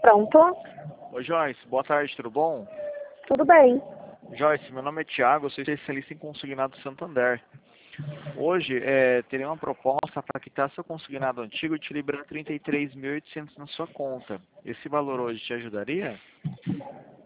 Pronto. Oi, Joyce. Boa tarde, tudo bom? Tudo bem. Joyce, meu nome é Thiago, eu sou especialista em consignado Santander. Hoje, teria uma proposta para quitar seu consignado antigo e te liberar 33.800 na sua conta. Esse valor hoje te ajudaria?